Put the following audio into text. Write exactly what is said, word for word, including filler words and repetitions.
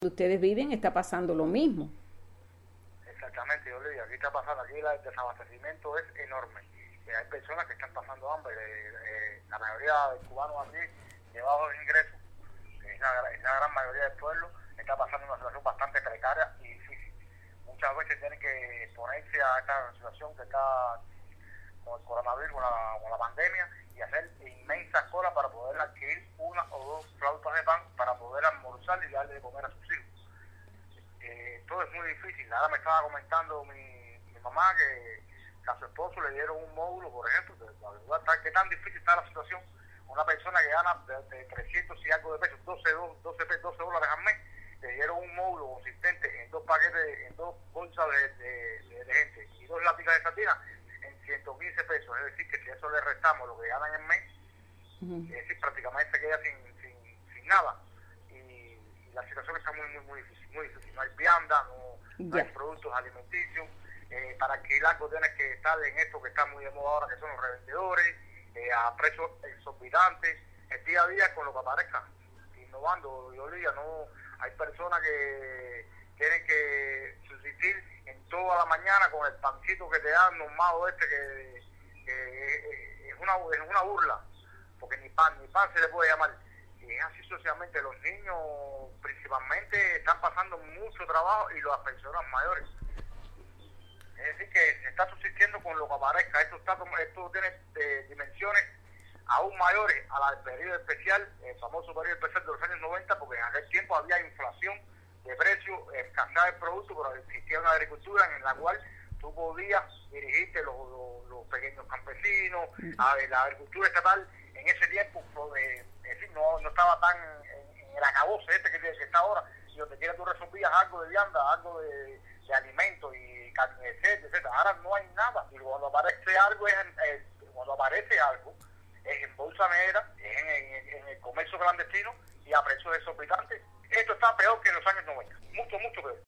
donde ustedes viven está pasando lo mismo. Exactamente, Olivia, aquí está pasando, aquí el desabastecimiento es enorme. Eh, hay personas que están pasando hambre, eh, eh, la mayoría de cubanos aquí de bajos ingresos, que es la, es la gran mayoría del pueblo, está pasando una situación bastante precaria y difícil. Muchas veces tienen que ponerse a esta situación que está con el coronavirus, con la, con la pandemia, y hacer inmensas colas para poder adquirir una o dos flautas de pan para poder almorzar y darle de comer a sus hijos. Eh, todo es muy difícil. Ahora me estaba comentando mi, mi mamá que, que a su esposo le dieron un módulo, por ejemplo, de, de, qué tan difícil está la situación. Una persona que gana de, de trescientos y algo de pesos, doce, doce, doce dólares al mes, le dieron un módulo consistente en dos paquetes, en dos bolsas de, de, de, de gente y dos lápices de sardina en ciento quince pesos. Es decir, que si eso le restamos lo que ganan en mes, uh-huh. es decir, prácticamente se queda sin, sin, sin nada. La situación está muy, muy, muy difícil, muy difícil. No hay vianda, no, no hay productos alimenticios. Eh, para alquilar tienes que estar en esto que está muy de moda ahora, que son los revendedores, eh, a precios exorbitantes, el día a día con lo que aparezca, innovando. Y Olivia, no, hay personas que tienen que subsistir en toda la mañana con el pancito que te dan normado este, que, que es, una, es una burla, porque ni pan, ni pan se le puede llamar. Y es así socialmente. Los niños principalmente están pasando mucho trabajo y las personas mayores. Es decir, que se está subsistiendo con lo que aparezca. Esto, está, esto tiene eh, dimensiones aún mayores a la del periodo especial, el famoso periodo especial de los años noventa, porque en aquel tiempo había inflación de precios, escasez de productos, pero existía una agricultura en la cual tú podías dirigirte los, los, los pequeños campesinos, a la agricultura estatal en ese tiempo, eh, es decir, no, no estaba tan en, en el acabose este que, que está ahora, y donde quiera tú resolvías algo de vianda, algo de, de alimentos y carne, etcétera, etcétera. Ahora no hay nada, y cuando aparece algo, es en, eh, cuando aparece algo, es en bolsa negra, es en, en, en el comercio clandestino y a precios exorbitantes. Esto está peor que en los años noventa, mucho, mucho peor.